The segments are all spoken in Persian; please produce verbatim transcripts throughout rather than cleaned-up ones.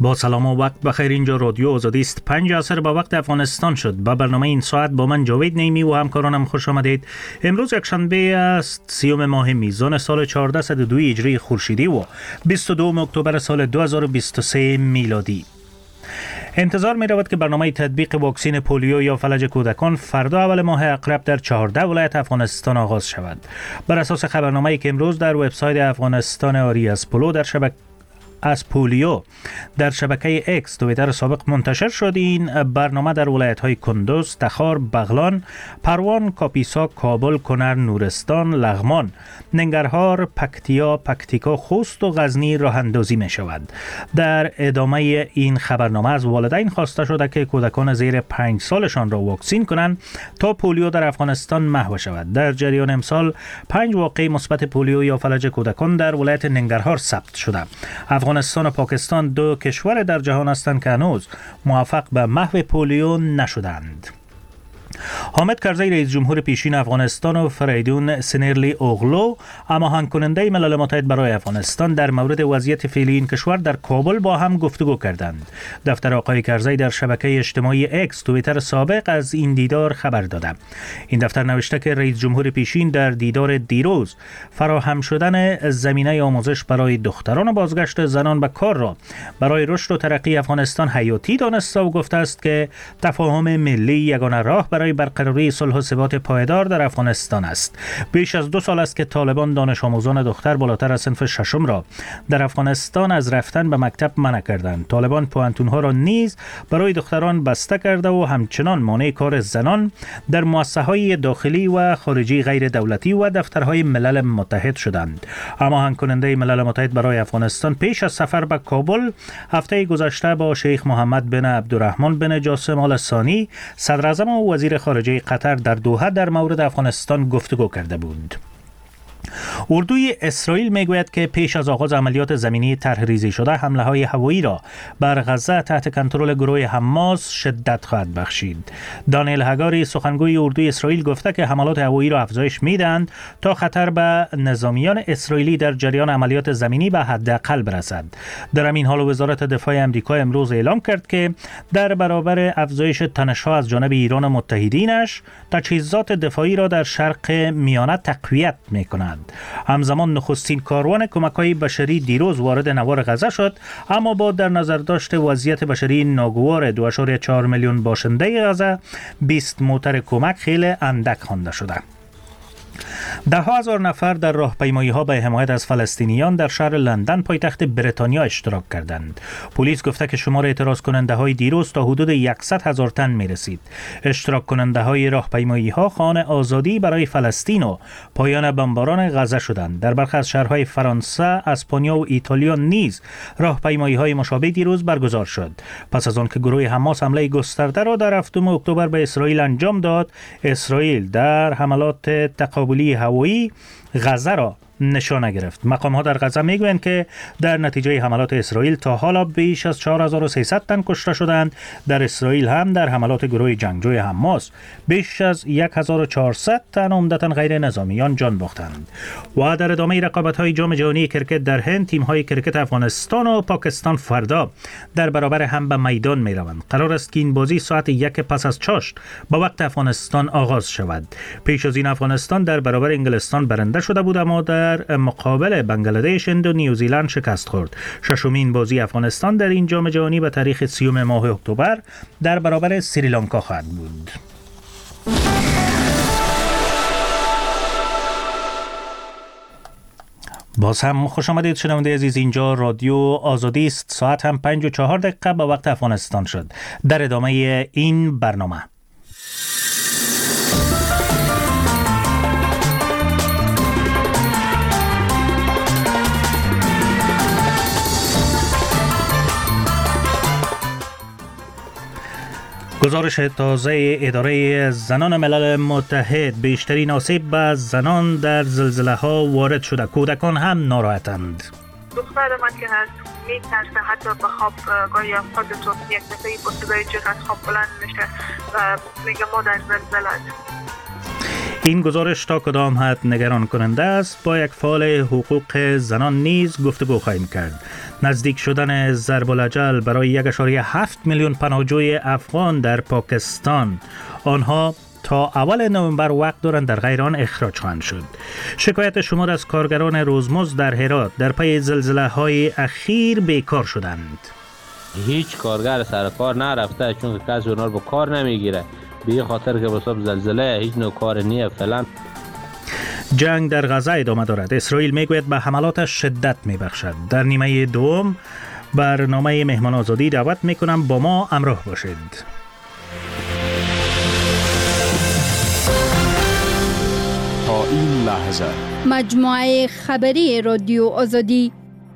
با سلام و وقت بخیر. اینجا رادیو آزادی است. پنج عصر با وقت افغانستان شد. با برنامه این ساعت با من جاوید نیمی و همکارانم خوش آمدید. امروز یکشنبه است، سیوم ماه میزان سال چهارده صد و دو هجری خورشیدی و بیست و دوم اکتبر سال دو هزار و بیست و سه میلادی. انتظار می رود که برنامه تطبیق واکسن پولیو یا فلج کودکان فردا اول ماه اقرب در چهارده ولایت افغانستان آغاز شود. بر اساس خبرنامه‌ای که امروز در وبسایت افغانستان آری از پولو در شبکه از پولیو در شبکه اکس توییتر سابق منتشر شد، این برنامه در ولایت‌های کندوز، تخار، بغلان، پروان، کاپیسا، کابل، کنر، نورستان، لغمان، ننگرهار، پکتیا، پکتیکا، خوست و غزنی راه اندازی می شود. در ادامه این خبرنامه از والدین خواسته شده که کودکان زیر پنج سالشان را واکسین کنند تا پولیو در افغانستان محو شود. در جریان امسال پنج واقعه مثبت پولیو یا فلج کودکان در ولایت ننگرهار ثبت شده. افغانستان و پاکستان دو کشور در جهان هستند که هنوز موفق به محو پولیو نشدند. حامد کرزی رئیس جمهور پیشین افغانستان و فریدون سنرلی اوغلو هماهنگ کننده ملل متحد برای افغانستان در مورد وضعیت فعلی این کشور در کابل با هم گفتگو کردند. دفتر آقای کرزی در شبکه اجتماعی اکس توییتر سابق از این دیدار خبر داده. این دفتر نوشته که رئیس جمهور پیشین در دیدار دیروز فراهم شدن زمینه آموزش برای دختران و بازگشت زنان به کار را برای رشد و ترقی افغانستان حیاتی دانسته و گفته است که تفاهم ملی یگانه راه برای برقراری صلح و ثبات پایدار در افغانستان است. بیش از دو سال است که طالبان دانش آموزان دختر بالاتر از صنف ششم را در افغانستان از رفتن به مکتب منع کردند. طالبان پوهنتون‌ها را نیز برای دختران بسته کرده و همچنان مانع کار زنان در مؤسسه‌های داخلی و خارجی غیر دولتی و دفترهای ملل متحد شدند. هماهنگ کننده ملل متحد برای افغانستان پیش از سفر به کابل هفته گذشته با شیخ محمد بن عبدالرحمن بن جاسم آل ثانی صدر اعظم و وزیر خارجه قطر در دوحه در مورد افغانستان گفتگو کرده بود. اردوی اسرائیل میگوید که پیش از آغاز عملیات زمینی طرح‌ریزی شده حمله های هوایی را بر غزه تحت کنترل گروه حماس شدت خواهد بخشید. دانیل هگاری سخنگوی اردوی اسرائیل گفته که حملات هوایی را افزایش میدهند تا خطر به نظامیان اسرائیلی در جریان عملیات زمینی به حداقل برسد. در همین حال وزارت دفاع آمریکا امروز اعلام کرد که در برابر افزایش تنش‌ها از جانب ایران و متحدینش تجهیزات دفاعی را در شرق میانه تقویت می‌کند. همزمان نخستین کاروان کمک‌های بشری دیروز وارد نوار غزه شد، اما با در نظر داشت وضعیت بشری ناگوار دو ممیز چهار میلیون باشنده غزه بیست موتر کمک خیلی اندک خوانده شده. ده ها هزار نفر در راهپیمایی‌ها به حمایت از فلسطینیان در شهر لندن پایتخت بریتانیا اشتراک کردند. پلیس گفته که شمار اعتراض کننده های دیروز تا حدود صد هزار تن می رسید. اشتراک کننده های راهپیمایی‌ها خواهان آزادی برای فلسطین و پایان بمباران غزه شدند. در برخی از شهرهای فرانسه، اسپانیا و ایتالیا نیز راهپیمایی‌های مشابه دیروز برگزار شد. پس از آن که گروه حماس حمله گسترده را در هفتم اکتبر به اسرائیل انجام داد، اسرائیل در حملات تقابلی هوایی غزه را نشانه گرفت. مقام‌ها در غزه میگویند که در نتیجه حملات اسرائیل تا حالا بیش از چهار هزار و سیصد تن کشته شدند. در اسرائیل هم در حملات گروه جنگجوی حماس بیش از هزار و چهارصد تن عمدتاً غیر نظامیان جان باختند. و در ادامه رقابت‌های جام جهانی کرکت در هند، تیم‌های کرکت افغانستان و پاکستان فردا در برابر هم به میدان می‌روند. قرار است که این بازی ساعت یک پس از چاشت با وقت افغانستان آغاز شود. پیش از این افغانستان در برابر انگلستان برنده شده بود، اما در مقابل بنگلادش و نیوزیلند شکست خورد. ششمین بازی افغانستان در این جام جهانی به تاریخ سیوم ماه اکتبر در برابر سریلانکا خواهد بود. باز هم خوش آمدید شنونده عزیز. اینجا رادیو آزادی است. ساعت هم پنج و چهار دقیقه به وقت افغانستان شد. در ادامه این برنامه گزارش تازه اداره زنان ملل متحد: بیشترین آسیب به زنان در زلزله ها وارد شده. کودکان هم ناراحتند. دختر من که هست میترسه حتی به خواب گاهی خودتون یک دفعه با صدای جغ از خواب بلند میشه و میگه ما در زلزله. این گزارش تا کدام حد نگران کننده است با یک فعال حقوق زنان نیز گفتگو خواهیم کرد. نزدیک شدن ضرب الاجل برای یک و هفت میلیون پناهجوی افغان در پاکستان، آنها تا اول نوامبر وقت دارند در غیر آن اخراج خواهند شد. شکایت شمار از کارگران روزمزد در هرات در پی زلزله های اخیر بیکار شدند. هیچ کارگر سر کار نرفته چون کسی اونها رو به کار نمیگیره، به خاطر که بساب زلزله هیچ نوع کار نیه فعلا. جنگ در غزه ادامه دارد. اسرائیل میگوید به حملات شدت میبخشد. در نیمه دوم برنامه مهمان آزادی دعوت میکنم با ما همراه باشید. تا این لحظه مجموعه خبری رادیو آزادی.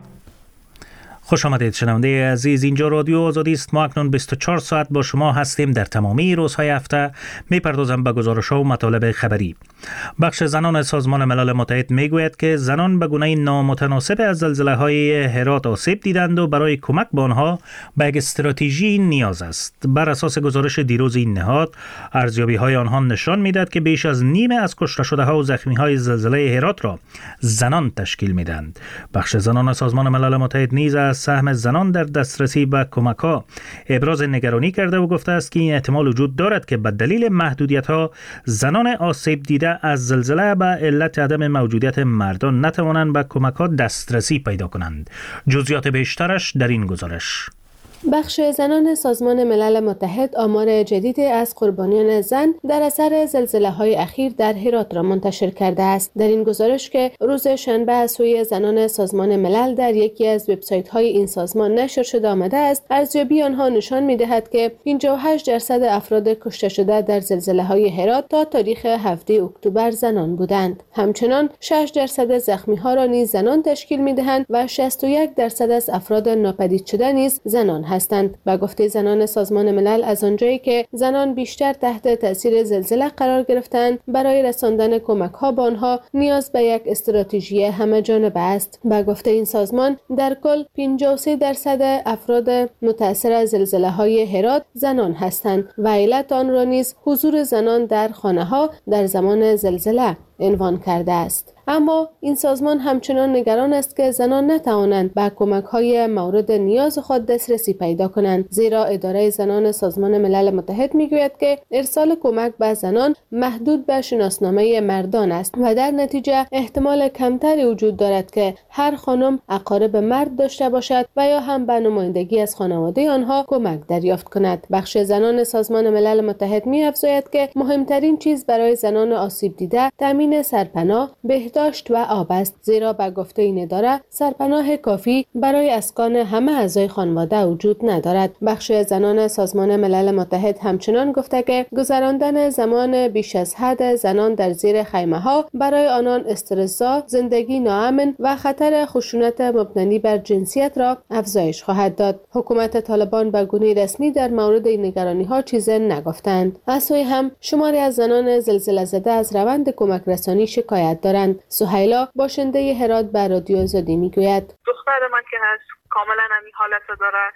خوش آمدید شنونده عزیز، اینجا رادیو آزادی است. ما اکنون بیست و چهار ساعت با شما هستیم. در تمامی روزهای هفته میپردازم به گزارش‌ها و مطالب خبری. بخش زنان سازمان ملل متحد میگوید که زنان به گونه نامتناسب از زلزله‌های هرات آسیب دیدند و برای کمک به آنها به یک استراتژی نیاز است. بر اساس گزارش دیروز این نهاد، ارزیابی‌های آنها نشان میدهد که بیش از نیمه از کشته شده‌ها و زخمی‌های زلزله هرات را زنان تشکیل میدهند. بخش زنان سازمان ملل متحد نیز از سهم زنان در دسترسی به کمک‌ها ابراز نگرانی کرده و گفته است که این احتمال وجود دارد که به دلیل محدودیت‌ها زنان آسیب دیده از زلزله به علت عدم موجودیت مردان نتوانند به کمک‌ها دسترسی پیدا کنند. جزئیات بیشترش در این گزارش. بخش زنان سازمان ملل متحد آمار جدیدی از قربانیان زن در اثر زلزله‌های اخیر در هرات را منتشر کرده است. در این گزارش که روز شنبه از سوی زنان سازمان ملل در یکی از وبسایت‌های این سازمان نشر شده آمده است، ارزیابی آنها نشان می‌دهد که پنجاه و هشت درصد افراد کشته شده در زلزله‌های هرات تا تاریخ هفدهم اکتبر زنان بودند. همچنان شش درصد زخمی‌ها را نیز زنان تشکیل می‌دهند و شصت و یک درصد از افراد ناپدید شده نیز زنان هستند. با گفته زنان سازمان ملل، از آنجایی که زنان بیشتر تحت تاثیر زلزله قرار گرفتند، برای رساندن کمک‌ها به آنها نیاز به یک استراتژی همه جانبه است. با گفته این سازمان، در کل پنجاه و سه درصد افراد متأثر از زلزله‌های هرات زنان هستند و علت آن را نیز حضور زنان در خانه‌ها در زمان زلزله عنوان کرده است. اما این سازمان همچنان نگران است که زنان نتوانند به کمک‌های مورد نیاز خود دسترسی پیدا کنند، زیرا اداره زنان سازمان ملل متحد میگوید که ارسال کمک به زنان محدود به شناسنامه مردان است و در نتیجه احتمال کمتری وجود دارد که هر خانم اقارب مرد داشته باشد و یا هم به نمایندگی از خانواده آنها کمک دریافت کند. بخش زنان سازمان ملل متحد می‌افزاید که مهمترین چیز برای زنان آسیب دیده تامین سرپناه، بهداشت و آب است، زیرا به گفته این اداره سرپناه کافی برای اسکان همه اعضای خانواده وجود ندارد. بخش زنان سازمان ملل متحد همچنان گفته که گذراندن زمان بیش از حد زنان در زیر خیمه‌ها برای آنان استرس‌زا، زندگی ناامن و خطر خشونت مبتنی بر جنسیت را افزایش خواهد داد. حکومت طالبان به گونه رسمی در مورد این نگرانی‌ها چیزی نگفتند. از سوی هم شماری از زنان زلزله زده از روند کمک رسانی شکایت دارند. سهیلا باشنده هرات به رادیو آزادی میگوید: دختر من که هست کاملا همین حالت داره،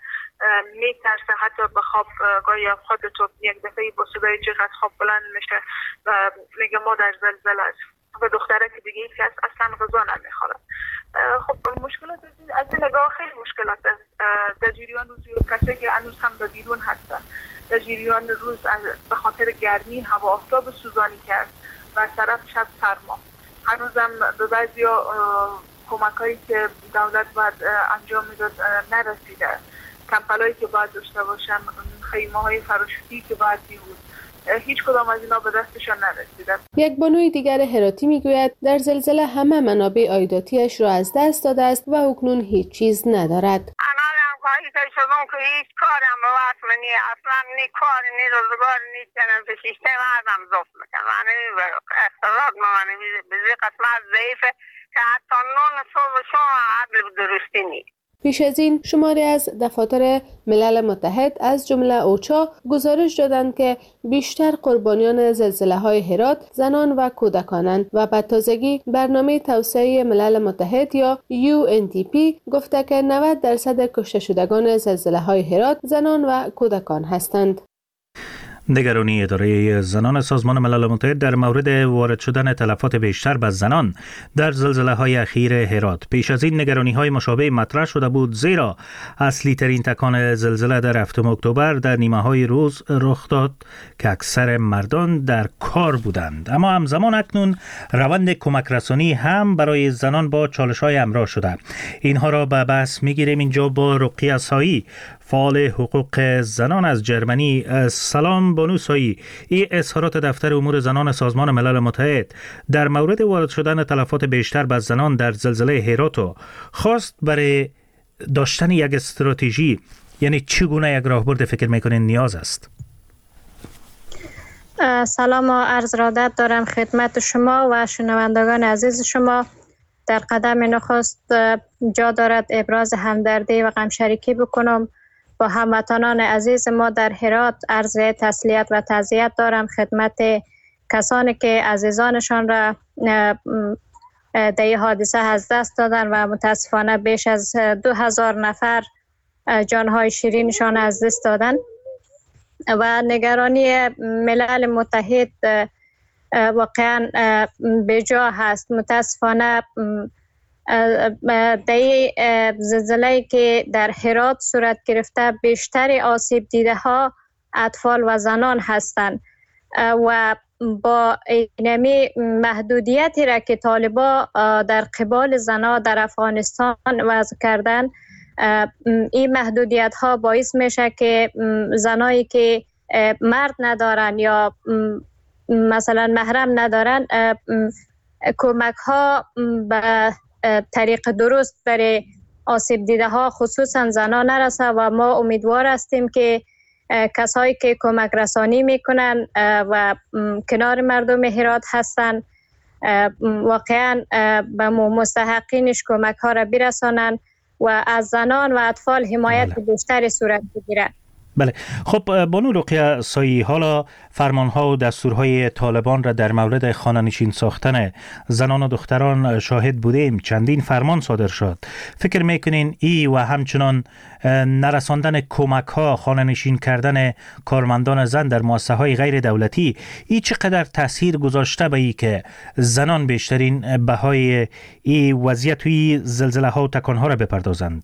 میترسه حتی به خواب گاهی خودتو یک دفعه با صدای جیغ از خواب بلند میشه و میگه ما در زلزله است. و دختره که دیگه یکی هست اصلا غذا نمیخوره. خب مشکلات از این نگاه خیلی مشکلات است. در جریان روز کسی که هنوز هم در بیرون هستن، در جریان روز به خاطر گرمی هوا آفتاب سوزانی کرد و طرف شب سرما. هنوزم به بعضی کمک هایی که دولت باید انجام میداد نرسیده. کمپلایی که باید داشته باشن، خیمه های فراشوتی که باید بود، هیچ کدام از اینا به دستشان نرسیده. یک بانوی دیگر هراتی میگوید در زلزله همه منابع عایداتیش را از دست داده است و اکنون هیچ چیز ندارد. کاری که شدم که هیچ کارم به وقت منی اصلا نی کار نی روزگار نی چنم به شیشته مردم زفت میکن منی اختراق منی بزی قسمت ضعیفه که حتی نون صبح شما عدل درستی نی. پیش از این شماری از دفاتر ملل متحد از جمله اوچا گزارش دادند که بیشتر قربانیان زلزله‌های هرات زنان و کودکانند و به تازگی برنامه توسعه ملل متحد یا یو ان دی پی گفته که نود درصد کشته شدگان زلزله‌های هرات زنان و کودکان هستند. نگرانی اداره زنان سازمان ملل متحد در مورد وارد شدن تلفات بیشتر به زنان در زلزله های اخیر هرات. پیش از این نگرانی های مشابه مطرح شده بود، زیرا اصلی ترین تکان زلزله در هفتم اکتبر در نیمه های روز رخ داد که اکثر مردان در کار بودند. اما همزمان اکنون روند کمک رسانی هم برای زنان با چالش های همراه شده. اینها را به بحث میگیریم اینجا با رقیه سایی، فعال حقوق زنان از جرمنی. سلام بانو سایی، این اظهارات دفتر امور زنان سازمان ملل متحد در مورد وارد شدن تلفات بیشتر به زنان در زلزله هرات خواست برای داشتن یک استراتژی، یعنی چگونه یک راهبرد فکر میکنین نیاز است؟ سلام و عرض ارادت دارم خدمت شما و شنوندگان عزیز شما. در قدم نخست جا دارد ابراز همدردی و غمشریکی بکنم با هموطنان عزیز ما در هرات. عرض تسلیت و تعزیت دارم خدمت کسانی که عزیزانشان را در این حادثه از دست دادن و متاسفانه بیش از دو هزار نفر جانهای شیرینشان از دست دادن و نگرانی ملل متحد واقعا بجا هست. متاسفانه در زلزله که در هرات صورت گرفته بیشتر آسیب دیده ها اطفال و زنان هستند و با اینمی محدودیتی را که طالبان در قبال زنان در افغانستان وضع کردن، این محدودیت ها باعث میشه که زنایی که مرد ندارن یا مثلا محرم ندارن کمک ها به طریق درست برای آسیب دیده ها خصوصا زنان نرسه و ما امیدوار هستیم که کسایی که کمک رسانی میکنن و کنار مردم هرات هستن واقعا به مستحقینش کمک ها را برسانن و از زنان و اطفال حمایت بیشتری صورت بگیرد. بله، خب بانو رقیه سایی، حالا فرمانها و دستورهای طالبان را در مورد خانه‌نشین ساختن زنان و دختران شاهد بودیم. چندین فرمان صادر شد. فکر میکنین ای و همچنان نرساندن کمک ها، خانه‌نشین کردن کارمندان زن در مؤسسه های غیر دولتی، ای چقدر تاثیر گذاشته به ای که زنان بیشترین بهای ای وضعیت و ای زلزله ها و تکان ها را بپردازند؟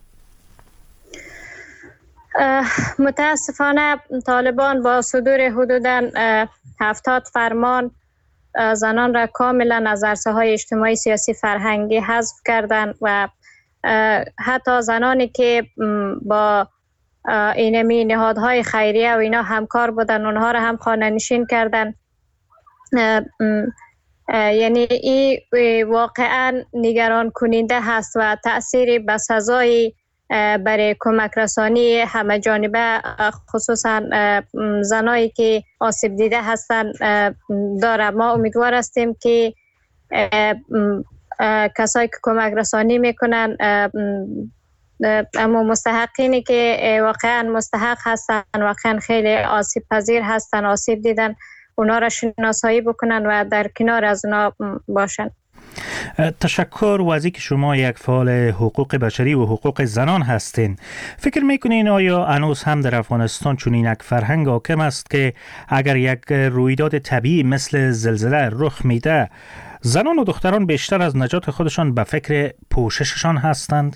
متاسفانه طالبان با صدور حدوداً هفتاد فرمان زنان را کاملا از عرصه های اجتماعی، سیاسی، فرهنگی حذف کردند و حتی زنانی که با اینمی نهادهای خیریه و اینا همکار بودن اونها را هم خانه نشین کردن. یعنی این واقعا نگران کننده هست و تأثیری بسزایی برای کمک رسانی همه جانبه خصوصا زنایی که آسیب دیده هستند داره. ما امیدوار هستیم که کسایی که کمک رسانی میکنن اما مستحقینی که واقعا مستحق هستن، واقعا خیلی آسیب پذیر هستن، آسیب دیدن، اونا را شناسایی بکنن و در کنار از اونا باشن. تشکر. و از اینکه شما یک فعال حقوق بشری و حقوق زنان هستین، فکر میکنین آیا هنوز هم در افغانستان چنین یک فرهنگ حاکم است که اگر یک رویداد طبیعی مثل زلزله رخ میده، زنان و دختران بیشتر از نجات خودشان به فکر پوشششان هستند؟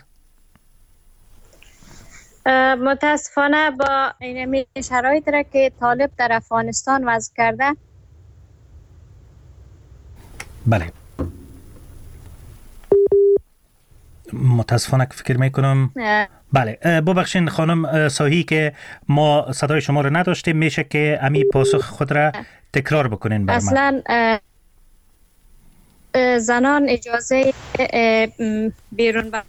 متاسفانه با این شرایطی را که طالب در افغانستان وضع کرده، بله متاسفانه که فکر میکنم بله ببخشین خانم ساهی که ما صدای شما رو نداشتیم، میشه که امی پاسخ خود را تکرار بکنین بر من؟ اصلا زنان اجازه بیرون با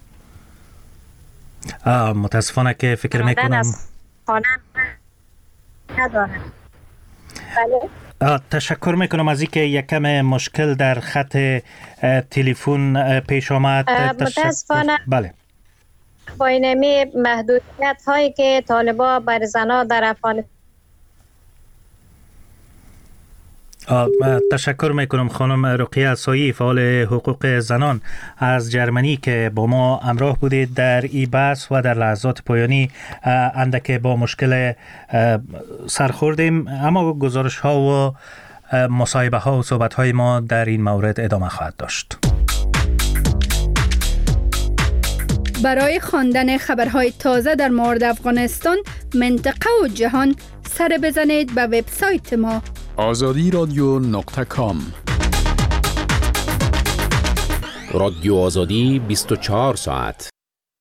متاسفانه که فکر میکنم خانه ندارن. بله تشکر میکنم از اینکه یک کم مشکل در خط تلفن پیش آمد. متاسفانه بله با اینمی محدودیت هایی که طالبان بر زنان در افغانستان تشکر میکنم خانم رقیه اسایی، فعال حقوق زنان از جرمنی که با ما همراه بودید در این بحث و در لحظات پایانی اندک با مشکل سر خوردیم، اما گزارش ها و مصاحبه ها و صحبت های ما در این مورد ادامه خواهد داشت. برای خواندن خبرهای تازه در مورد افغانستان، منطقه و جهان، سر بزنید به وبسایت ما آزادی رادیو نقطه کام. رادیو آزادی بیست و چهار ساعت.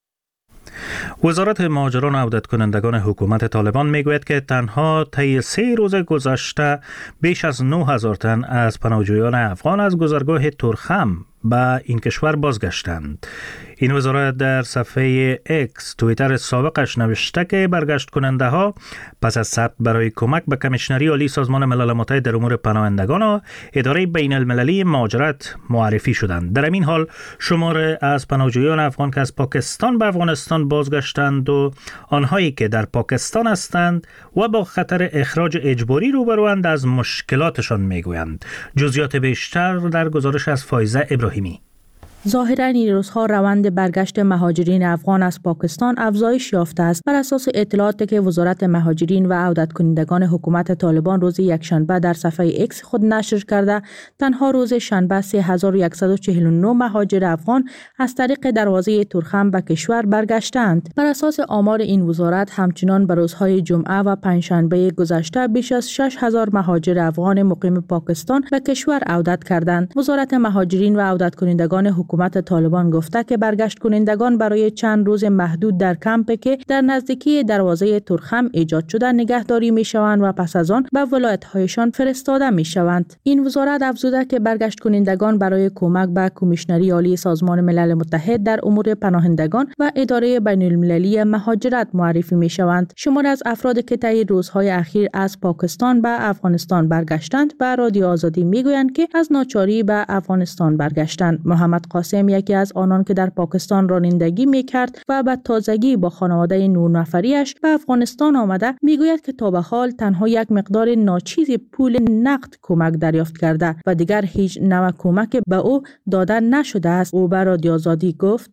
وزارت مهاجران و عودت کنندگان حکومت طالبان میگوید که تنها طی سه روز گذشته بیش از نه هزار تن از پناهجویان افغان از گذرگاه تورخم به این کشور بازگشتند. این وزارت در صفحه اکس توییتر سابقش نوشته که برگشت کننده ها پس از ثبت برای کمک به کمیشنری عالی سازمان ملل متحد در امور پناهندگان و اداره بین المللی مهاجرت معرفی شدند. در این حال شمار از پناهجویان افغان که از پاکستان به افغانستان بازگشتند و آنهایی که در پاکستان هستند و با خطر اخراج اجباری روبروند از مشکلاتشان میگویند. جزئیات بیشتر در گزارش از فایزه ابراهیمی. ظاهراً این روزها روند برگشت مهاجرین افغان از پاکستان افزایش یافته است. بر اساس اطلاعاتی که وزارت مهاجرین و عودت کنندگان حکومت طالبان روز یکشنبه در صفحه اکس خود نشر کرده، تنها روز شنبه سه هزار و صد و چهل و نه مهاجر افغان از طریق دروازه تورخم به کشور برگشتند. بر اساس آمار این وزارت، همچنان به روزهای جمعه و پنجشنبه گذشته بیش از شش هزار مهاجر افغان مقیم پاکستان به کشور عودت کردند. وزارت مهاجرین و عودت کنندگان حکومت طالبان گفته که برگشت کنندگان برای چند روز محدود در کمپ که در نزدیکی دروازه تورخم ایجاد شده نگهداری می شوند و پس از آن به ولایت‌هایشان فرستاده می شوند. این وزارت افزوده که برگشت کنندگان برای کمک به کمیشنری عالی سازمان ملل متحد در امور پناهندگان و اداره بین المللی مهاجرت معرفی می شوند. شمار از افرادی که طی روزهای اخیر از پاکستان به افغانستان برگشتند به رادیو آزادی می گویند که از ناچاری به افغانستان برگشتند. محمد قاسم، یکی از آنان که در پاکستان رانندگی میکرد و به تازگی با خانواده نه نفریش به افغانستان آمده، میگوید که تا به حال تنها یک مقدار ناچیز پول نقد کمک دریافت کرده و دیگر هیچ نوع کمک به او داده نشده است. او به رادیو آزادی گفت: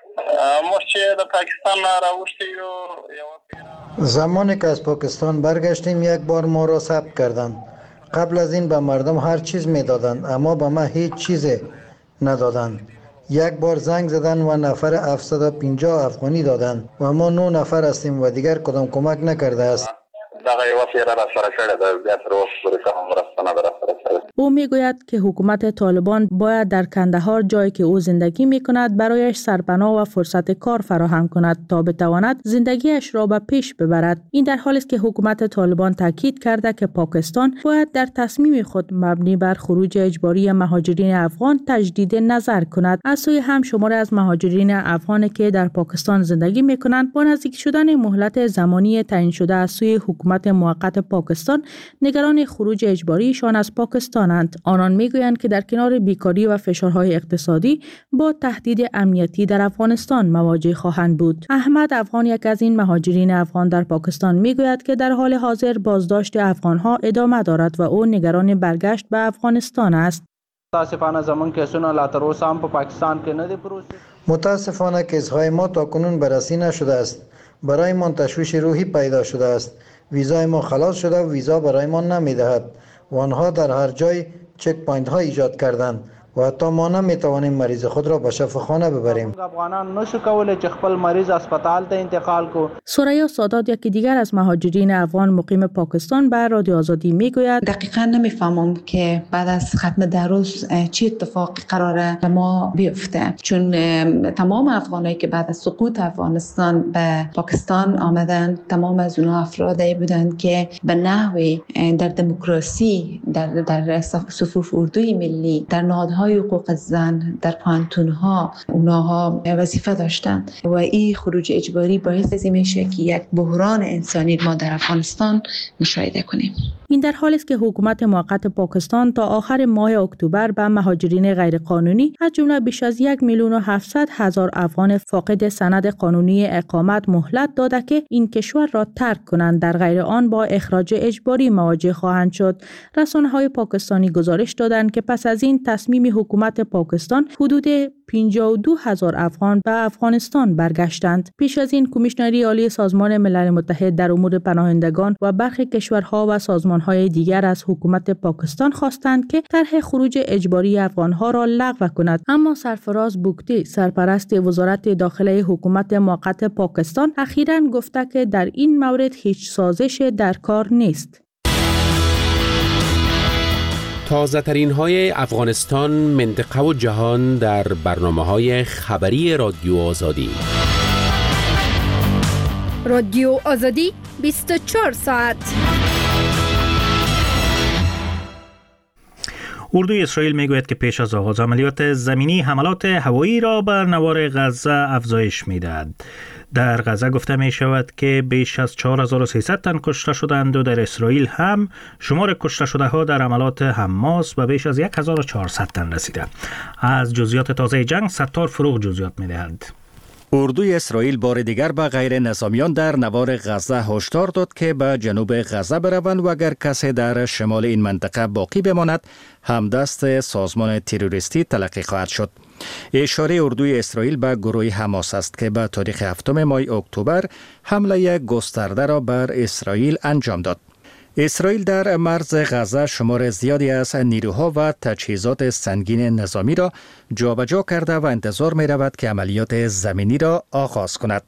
زمانی که از پاکستان برگشتیم یک بار ما را ثبت کردند. قبل از این به مردم هر چیز میدادند، اما به ما هیچ چیز ندادند. یک بار زنگ زدن و نفر هفتصد و پنجاه افغانی دادند و ما نه نفر هستیم و دیگر کدام کمک نکرده است. او میگوید که حکومت طالبان باید در کندهار، جایی که او زندگی میکند، برایش سرپناه و فرصت کار فراهم کند تا بتواند زندگیش را به پیش ببرد. این در حالی است که حکومت طالبان تاکید کرده که پاکستان باید در تصمیم خود مبنی بر خروج اجباری مهاجرین افغان تجدید نظر کند. از سوی هم شمار از مهاجرین افغان که در پاکستان زندگی میکنند با نزدیک شدن مهلت زمانی تعیین شده از سوی حکومت موقت پاکستان نگران خروج اجباریشان از پاکستانند. آنان میگویند که در کنار بیکاری و فشارهای اقتصادی با تهدید امنیتی در افغانستان مواجه خواهند بود. احمد افغان، یک از این مهاجرین افغان در پاکستان، میگوید که در حال حاضر بازداشت افغانها ادامه دارد و او نگران برگشت به افغانستان است. متاسفانه زمان کیسونه لا تر اوسه هم په پاکستان کې نه دي پروسه. متاسفانه کیس‌های ما تاکنون بررسی نشده است. برای ما تشویش روحی پیدا شده است. ویزای ما خلاص شده و ویزا برای ما نمیدهد و آنها در هر جای چک پوینت ها ایجاد کردند و حتی ما نمیتوانیم مریض خود را به شفاخانه ببریم. افغانان نشو کولای چې خپل مریض هسپتال ته انتقال کو. ثریا سادات، یکی دیگر از مهاجرین افغان مقیم پاکستان، به رادیو آزادی میگوید: دقیقاً نمیفهمم که بعد از ختم دروس چه اتفاقی قراره به ما بیفته، چون تمام افغانایی که بعد از سقوط افغانستان به پاکستان آمدند، تمام از اونها افرادی بودند که به نحوی در دموکراسی، در در صفوف اردوی ملی، در نهادهای های حقوق زن در پانتونها اونها وظیفه داشتند و این خروج اجباری باعث از میشه که یک بحران انسانی ما در افغانستان مشاهده کنیم. این در حالی است که حکومت موقت پاکستان تا آخر ماه اکتبر به مهاجرین غیرقانونی از جمله بیش از یک میلیون و هفتصد هزار افغان فاقد سند قانونی اقامت مهلت داده که این کشور را ترک کنند، در غیر آن با اخراج اجباری مواجه خواهند شد. رسانه‌های پاکستانی گزارش دادند که پس از این تصمیم حکومت پاکستان حدود پنجاه و دو هزار افغان به افغانستان برگشتند. پیش از این کمیشنری عالی سازمان ملل متحد در امور پناهندگان و برخی کشورها و سازمانهای دیگر از حکومت پاکستان خواستند که طرح خروج اجباری افغانها را لغو کند، اما سرفراز بوگتی، سرپرست وزارت داخله حکومت موقت پاکستان، اخیراً گفته که در این مورد هیچ سازش در کار نیست. تازه ترین های افغانستان، منطقه و جهان در برنامه های خبری رادیو آزادی. رادیو آزادی بیست و چهار ساعت. اردوی اسرائیل میگوید که پیش از آغاز عملیات زمینی حملات هوایی را بر نوار غزه افزایش میدهد. در غزه گفته می شود که بیش از چهار هزار و سیصد تن کشته شدند و در اسرائیل هم شمار کشته شده ها در حملات حماس به بیش از یک هزار و چهارصد تن رسیده. از جزئیات تازه جنگ ستار فروغ جزئیات می دهد. اردوی اسرائیل بار دیگر به غیر نظامیان در نوار غزه هشدار داد که به جنوب غزه بروند و اگر کسی در شمال این منطقه باقی بماند همدست سازمان تروریستی تلقی خواهد شد. اشاره اردوی اسرائیل به گروه حماس است که به تاریخ هفتم ماه اکتبر حمله گسترده را بر اسرائیل انجام داد. اسرائیل در مرز غزه شمار زیادی از نیروها و تجهیزات سنگین نظامی را جابجا کرده و انتظار می رود که عملیات زمینی را آغاز کند.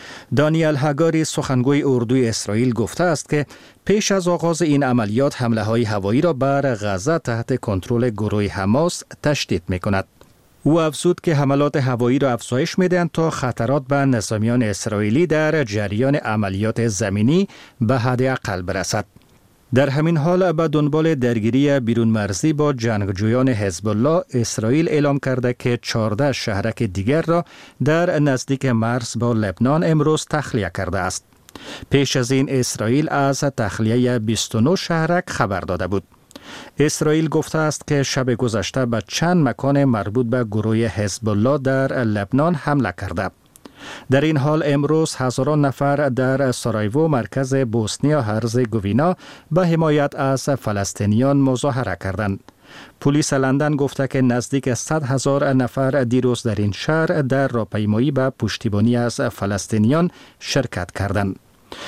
دانیل هاگاری سخنگوی اردوی اسرائیل گفته است که پیش از آغاز این عملیات حمله های هوایی را بر غزه تحت کنترل گروه حماس تشدید می کند. او افزود که حملات هوایی را افزایش می‌دهند تا خطرات به نظامیان اسرائیلی در جریان عملیات زمینی به حداقل برسد. در همین حال به دنبال درگیری بیرون مرزی با جنگجویان حزب الله، اسرائیل اعلام کرده که چهارده شهرک دیگر را در نزدیک مرز با لبنان امروز تخلیه کرده است. پیش از این اسرائیل از تخلیه بیست و نه شهرک خبر داده بود. اسرائیل گفته است که شب گذشته به چند مکان مربوط به گروه حزب الله در لبنان حمله کرده. در این حال امروز هزاران نفر در سارایوو مرکز بوسنیا هرزگوینا به حمایت از فلسطینیان مظاهره کردند. پلیس لندن گفته که نزدیک صد هزار نفر دیروز در این شهر در راهپیمایی به پشتیبانی از فلسطینیان شرکت کردند.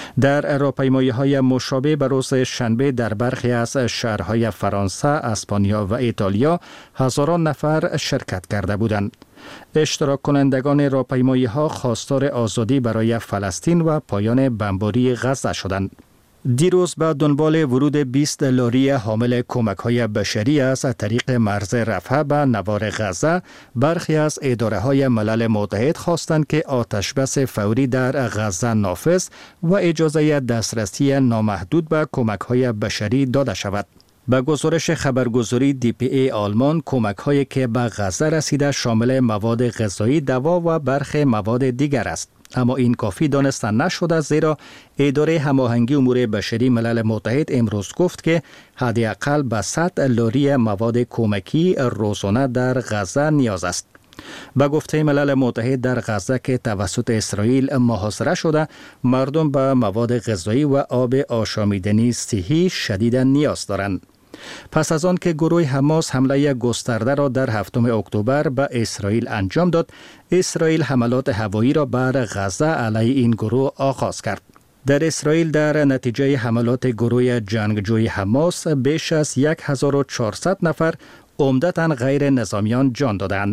در راهپیمایی‌های مشابه به روز شنبه در برخی از شهرهای فرانسه، اسپانیا و ایتالیا هزاران نفر شرکت کرده بودند. اشتراک کنندگان راهپیمایی‌ها خواستار آزادی برای فلسطین و پایان بمباری غزه شدند. دیروز به دنبال ورود بیست لاری حامل کمک‌های بشری از طریق مرز رفح به نوار غزه، برخی از اداره‌های ملل متحد خواستند که آتشبس فوری در غزه نافذ و اجازه دسترسی نامحدود به کمک‌های بشری داده شود. به گزارش خبرگزاری دی پی ای آلمان، کمک‌هایی که به غزه رسیده شامل مواد غذایی، دوا و برخی مواد دیگر است. اما این کافی دانسته نشده، زیرا اداره هماهنگی امور بشری ملل متحد امروز گفت که حداقل به صد لاری مواد کمکی روزانه در غزه نیاز است. به گفته ملل متحد در غزه که توسط اسرائیل محاصره شده، مردم به مواد غذایی و آب آشامیدنی صحی شدیدا نیاز دارند. پس از آن که گروه حماس حمله گسترده را در هفتم اکتبر به اسرائیل انجام داد، اسرائیل حملات هوایی را بر غزه علیه این گروه آغاز کرد. در اسرائیل در نتیجه حملات گروه جنگجوی حماس بیش از هزار و چهارصد نفر عمدتاً غیر نظامیان جان دادند.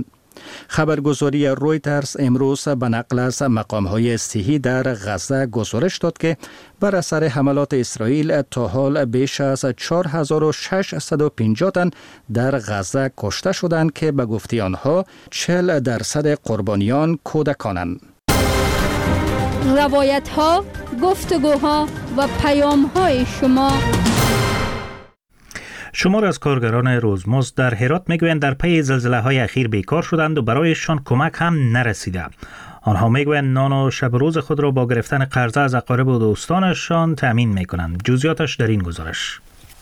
خبرگزاری رویترز امروز به نقل از مقام‌های صحی در غزه گزارش داد که بر اثر حملات اسرائیل تا حال بیش از چهار هزار و ششصد و پنجاه تن در غزه کشته شدند که به گفته آنها چهل درصد قربانیان کودکانند. روایت‌ها، گفتگوها و پیام‌های شما. شمار از کارگران روزمزد در هرات میگویند در پی زلزله های اخیر بیکار شدند و برایشان کمک هم نرسیده. آنها میگویند نان و شب روز خود را با گرفتن قرضه از اقارب و دوستانشان تأمین میکنند. جزئیاتش در این گزارش.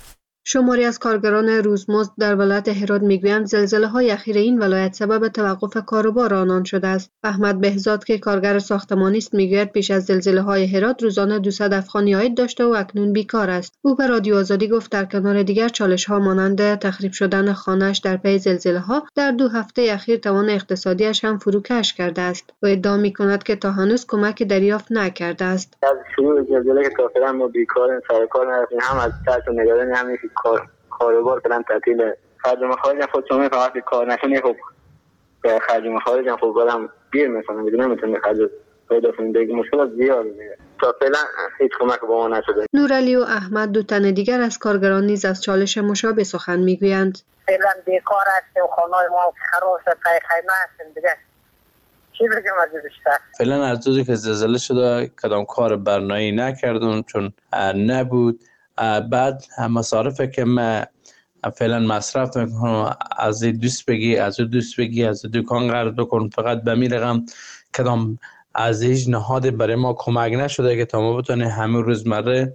شماری از کارگران روزمزد در ولایت هرات میگویند زلزله های اخیر این ولایت سبب توقف کار و بار آنان شده است. احمد بهزاد که کارگر ساختمانی است میگوید پیش از زلزله های هرات روزانه دویست افغانی عاید داشته و اکنون بیکار است. او به رادیو آزادی گفت در کنار دیگر چالش ها مانند تخریب شدن خانه‌اش در پی زلزله ها در دو هفته اخیر توان اقتصادیش هم فروکش کرده است و ادعا میکند که تا هنوز کمکی دریافت نکرده است. از شروع زلزله که تا فعلا ما بیکاریم، سر کار نداریم، هم از ترس و نگرانی همین کار کاروبار کردن تعطیل. خرج و مخارج خود شما فقط کار نکنی خب خرج و مخارج خب برام گیر میکنه، دیگه نمیتونه خرج پیدا کنه، دیگه مشکل زیاده دیگه. تا فعلا هیچ کمک به ما نشده. نورعلی و احمد دو تن دیگر از کارگران نیز از چالش مشابه سخن میگویند. فعلا بیکار هستیم، خانه‌های ما خراب شده، پای خیمه هستیم دیگه. چی بگم از بیشتر؟ فعلا از روزی که زلزله شده کدام کار برنامه‌ای نکردم چون نبود. بعد مصارفه که ما فعلا مصرف میکنم از دوست بگی از دوست بگی از دکان قرض بکن، فقط به می رقم کدام از هیچ نهاد برای ما کمک نشده که تا ما بتونه همه روزمره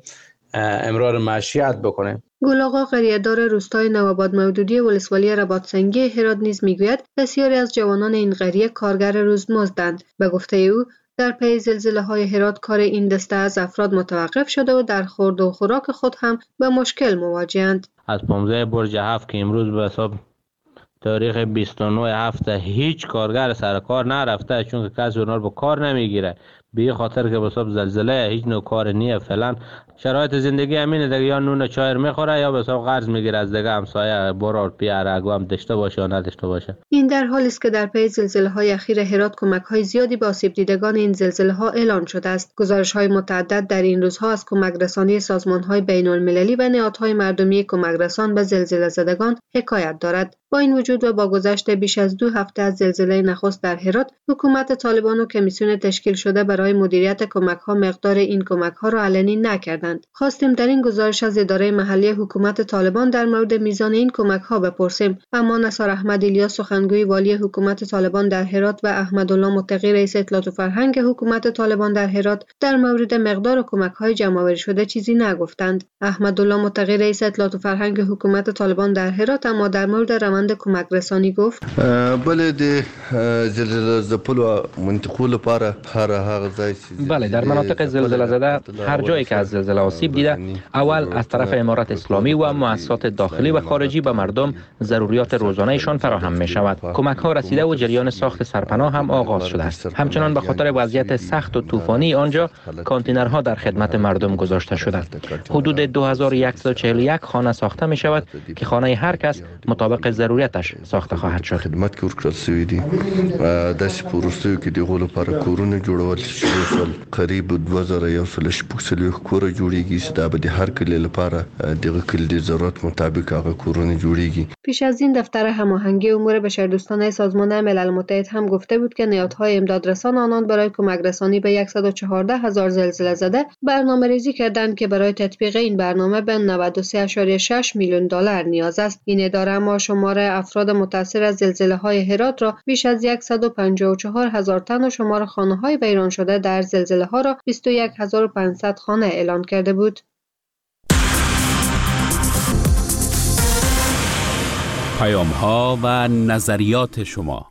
امرار معیشت بکنه. گل آقا قریه‌دار روستای نوآباد مودودی ولسوالی رباطسنگی هرات نیز میگوید بسیاری از جوانان این قریه کارگر روزمزدند. به گفته او در پی زلزله های هرات کار این دسته از افراد متوقف شده و در خورد و خوراک خود هم به مشکل مواجهند. از پانزده برج هفت که امروز به حساب تاریخ بیست و نه هفته هیچ کارگر سر کار نرفته چون که کسی اونها رو به کار نمیگیره، به خاطر که به حساب زلزله هیچ نوع کار نیه. فعلا شرایط زندگی همینه دیگه، یا نون چای میخوره یا به حساب قرض میگیره از دیگه همسایه برار پیاره اگه هم داشته باشه یا نداشته باشه. این در حالی است که در پی زلزله های اخیر هرات کمک های زیادی به آسیب دیدگان این زلزله ها اعلان شده است. گزارش های متعدد در این روزها از کمک رسانی سازمان های بین المللی و نهادهای مردمی کمک رسان به زلزله زدگان حکایت دارد. با این وجود و با گذشت بیش از دو هفته از زلزله نخست در هرات، حکومت طالبان و کمیسیون تشکیل شده برای مدیریت کمک‌ها مقدار این کمک‌ها را علنی نکردند. خواستیم در این گزارش از اداره محلی حکومت طالبان در مورد میزان این کمک‌ها بپرسیم، اما نثار احمد ایلیاس سخنگوی والی حکومت طالبان در هرات و احمدالله متقی رئیس اطلاعات و فرهنگ حکومت طالبان در هرات در مورد مقدار کمک‌های جمع‌آوری شده چیزی نگفتند. احمدالله متقی رئیس اطلاعات و فرهنگ حکومت طالبان در هرات اما در مورد روند کمک رسانی گفت بله د زلزله زپلو منطقو لپاره هر هغه ځای بله در مناطق زلزله زده هر جایی که از زلزله آسیب دیده اول از طرف امارات اسلامی و مؤسسات داخلی و خارجی به مردم ضروریات روزانه‌شان فراهم می شود. کمک ها رسیده و جریان ساخت سرپناه هم آغاز شده است. همچنان به خاطر وضعیت سخت و طوفانی آنجا کانتینرها در خدمت مردم گذاشته شده. حدود دو هزار و صد و چهل و یک خانه ساخته می شود که خانه هر کس مطابق ضرورتش ساخته خواهد شد. خدمت کې ورکړل شوی دي د سپورستو کې د غولو لپاره کورونه جوړول شوي، قریب دوه زره یو سل شپږ کور جوړیږي چې دا به د هر کلی لپاره دغه کلی د ضرورت مطابق هغه کورونه جوړیږي. پیش از این دفتر هماهنگی امور بشردوستانه سازمان ملل متحد هم گفته بود که نهادهای امدادرسان آنان برای کمک رسانی به صد و چهارده هزار زلزله زده برنامه‌ریزی کردند که برای تطبیق این برنامه به نود و سه ممیز شش میلیون دلار نیاز است. این اداره ما شمار افراد متاثر از زلزله‌های هرات را بیش از صد و پنجاه و چهار هزار تن و شمار خانه‌های ویران شده در زلزله‌ها را بیست و یک هزار و پانصد خانه اعلان کرده بود. پیام‌ها و نظریات شما.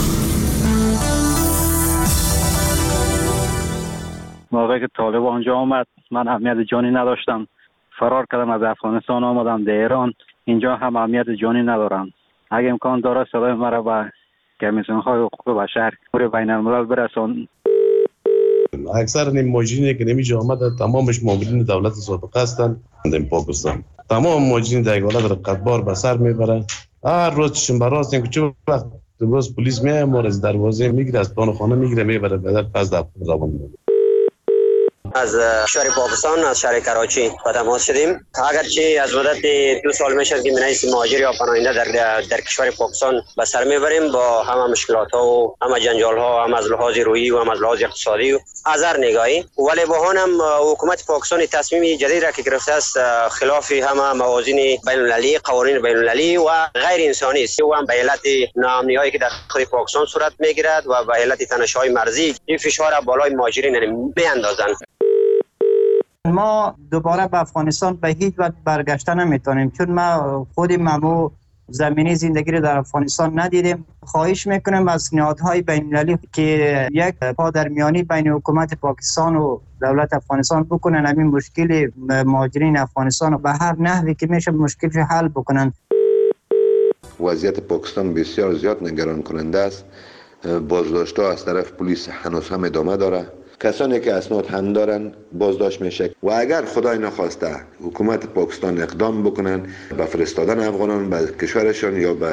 موقعی که طالب آنجا آمد من اهمیت جانی نداشتم، فرار کردم از افغانستان آمدم در ایران، اینجا هم اهمیت جانی ندارم. اگه امکان داره صدای مرا به کمیسیون های حقوق بشر پور بین الملل برسان. اکثر این ماجرینی که نمیشه آمده تمامش مامورین دولت سابقه هستند در پاکستان. تمام ماجرین در ایالات رقتبار به سر میبرن. هر روز چشم براست این که چه وقت روز پلیس میاد ما از دروازه میگیره، از پان خانه میگیره میبره به پس در زبان میاد. از شهر پاکستان از شهر کراچی با تماس شدیم. اگرچه از مدت دو سال میشه که منیس مهاجر یا پناهنده در در کشور پاکستان به سر میبریم با همه مشکلات ها و همه جنجال ها، هم از لحاظ روحی و هم از لحاظ اقتصادی آذر نگاهی، ولی با هم حکومت پاکستان تصمیم جدید را که گرفته است خلاف همه موازین بین المللی، قوانین بین المللی و غیر انسانی است و هم به علت ناامنی‌هایی که در داخل پاکستان صورت میگیرد و به علت تنش‌های مرزی این فشار را بالای مهاجرین میاندازند. ما دوباره به افغانستان به هیچ وجه برگشتن نمیتونیم، چون ما خود ممو زمینی زندگی رو در افغانستان ندیدیم. خواهش میکنم از نهادهای بین المللی که یک پادرمیانی بین حکومت پاکستان و دولت افغانستان بکنن، همین مشکل مهاجرین افغانستان رو به هر نحوی که میشه مشکلش حل بکنن. وضعیت پاکستان بسیار زیاد نگران کننده است. بازداشت‌ها از طرف پلیس هنوز هم ادامه داره. کسانی که اسناد هم دارن بازداشت میشه و اگر خدای نخواسته حکومت پاکستان اقدام بکنن به فرستادن افغانان به کشورشان یا به